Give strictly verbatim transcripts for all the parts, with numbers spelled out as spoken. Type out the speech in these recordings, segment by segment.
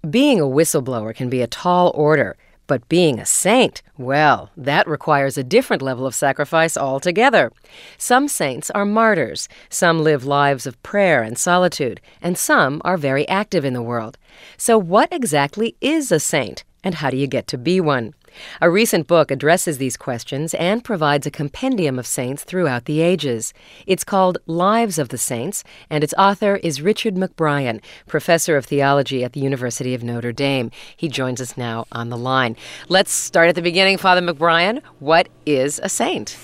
Being a whistleblower can be a tall order, but being a saint, well, that requires a different level of sacrifice altogether. Some saints are martyrs, some live lives of prayer and solitude, and some are very active in the world. So what exactly is a saint, and how do you get to be one? A recent book addresses these questions and provides a compendium of saints throughout the ages. It's called Lives of the Saints, and its author is Richard McBrien, professor of theology at the University of Notre Dame. He joins us now on the line. Let's start at the beginning, Father McBrien. What is a saint?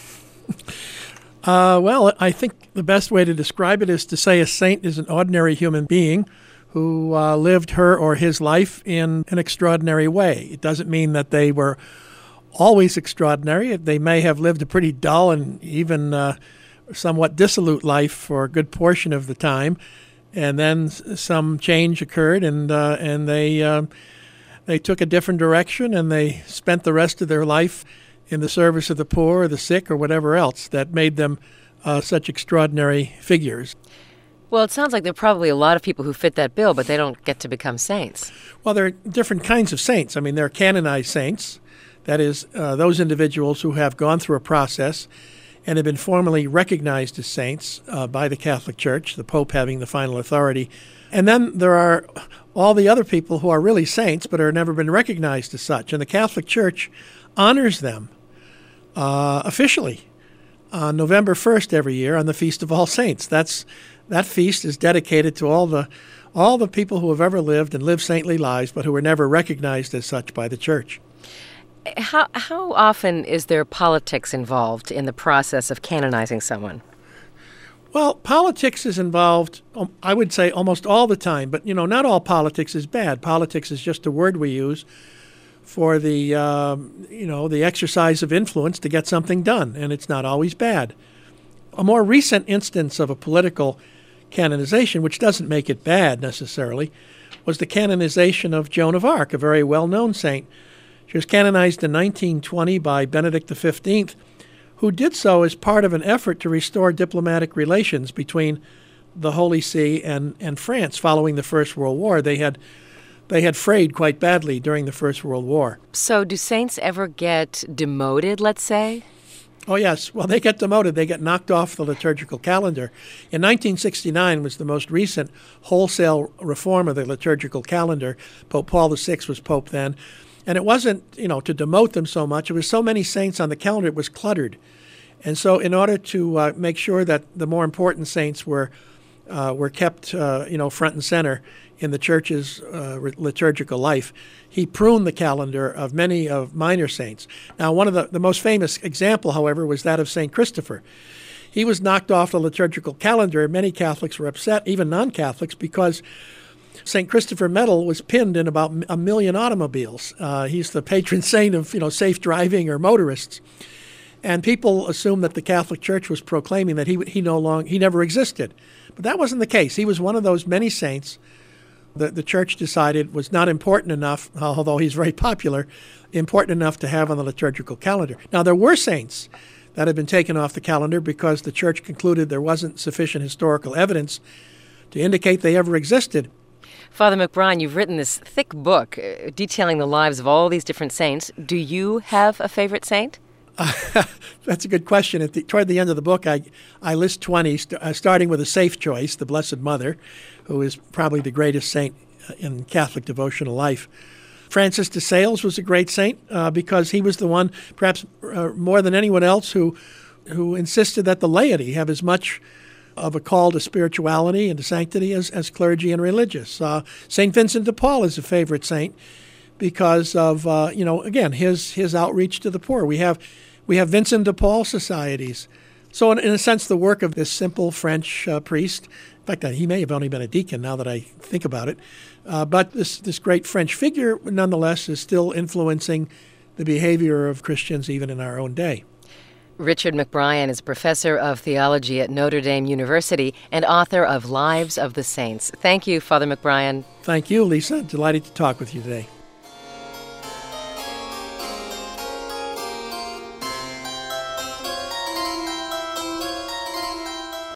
Uh, well, I think the best way to describe it is to say a saint is an ordinary human being who uh, lived her or his life in an extraordinary way. It doesn't mean that they were always extraordinary. They may have lived a pretty dull and even uh, somewhat dissolute life for a good portion of the time, and then some change occurred, and uh, and they uh, they took a different direction, and they spent the rest of their life in the service of the poor or the sick or whatever else that made them uh, such extraordinary figures. Well, it sounds like there are probably a lot of people who fit that bill, but they don't get to become saints. Well, there are different kinds of saints. I mean, there are canonized saints. That is, uh, those individuals who have gone through a process and have been formally recognized as saints uh, by the Catholic Church, the Pope having the final authority. And then there are all the other people who are really saints but have never been recognized as such. And the Catholic Church honors them uh, officially on November first every year on the Feast of All Saints. That's That feast is dedicated to all the all the people who have ever lived and lived saintly lives, but who were never recognized as such by the Church. How how often is there politics involved in the process of canonizing someone? Well, politics is involved, um, I would say, almost all the time. But, you know, not all politics is bad. Politics is just a word we use for the, um, you know, the exercise of influence to get something done, and it's not always bad. A more recent instance of a political canonization, which doesn't make it bad necessarily, was the canonization of Joan of Arc, a very well-known saint. She was canonized in nineteen twenty by Benedict the fifteenth, who did so as part of an effort to restore diplomatic relations between the Holy See and, and France following the First World War. They had they had frayed quite badly during the First World War. So do saints ever get demoted, let's say? Oh, yes. Well, they get demoted. They get knocked off the liturgical calendar. In nineteen sixty-nine was the most recent wholesale reform of the liturgical calendar. Pope Paul the sixth was pope then. And it wasn't, you know, to demote them so much. It was so many saints on the calendar, it was cluttered. And so in order to uh, make sure that the more important saints were uh, were kept, uh, you know, front and center in the Church's uh, liturgical life, he pruned the calendar of many of minor saints. Now, one of the, the most famous example, however, was that of Saint Christopher. He was knocked off the liturgical calendar. Many Catholics were upset, even non-Catholics, because Saint Christopher medal was pinned in about a million automobiles. Uh, he's the patron saint of, you know, safe driving or motorists. And people assumed that the Catholic Church was proclaiming that he he no long he never existed. But that wasn't the case. He was one of those many saints that the Church decided was not important enough, although he's very popular, important enough to have on the liturgical calendar. Now, there were saints that had been taken off the calendar because the Church concluded there wasn't sufficient historical evidence to indicate they ever existed. Father McBrien, you've written this thick book uh, detailing the lives of all these different saints. Do you have a favorite saint? Uh, that's a good question. At the, toward the end of the book, I, I list twenty, st- uh, starting with a safe choice, the Blessed Mother, who is probably the greatest saint in Catholic devotional life. Francis de Sales was a great saint uh, because he was the one, perhaps uh, more than anyone else, who who insisted that the laity have as much of a call to spirituality and to sanctity as, as clergy and religious. Uh, Saint Vincent de Paul is a favorite saint because of, uh, you know, again, his his outreach to the poor. We have we have Vincent de Paul societies. So in, in a sense, the work of this simple French uh, priest, in fact, uh, he may have only been a deacon now that I think about it, uh, but this, this great French figure, nonetheless, is still influencing the behavior of Christians even in our own day. Richard McBrien is professor of theology at Notre Dame University and author of Lives of the Saints. Thank you, Father McBrien. Thank you, Lisa. Delighted to talk with you today.